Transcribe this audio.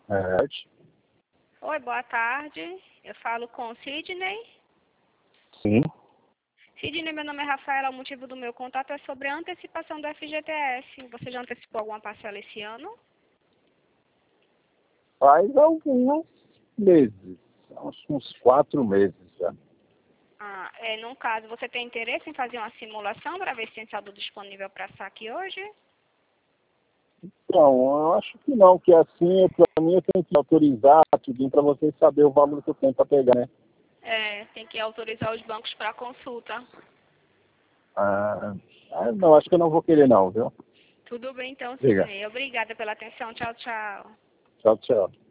É, Oi, boa tarde. Eu falo com o Sidney. sim. Sidney, meu nome é Rafaela. O motivo do meu contato é sobre a antecipação do FGTS. Você já antecipou alguma parcela esse ano? Faz alguns meses, uns 4 meses já. No caso, você tem interesse em fazer uma simulação para ver se tem saldo disponível para saque hoje? Então, eu acho que não, que assim, para mim eu tenho que autorizar tudinho para vocês saberem o valor que eu tenho para pegar, né? Tem que autorizar os bancos para consulta. Não, acho que eu não vou querer não, viu? Tudo bem então, Diga. Sidney. Obrigada pela atenção. Tchau, tchau. Tchau, tchau.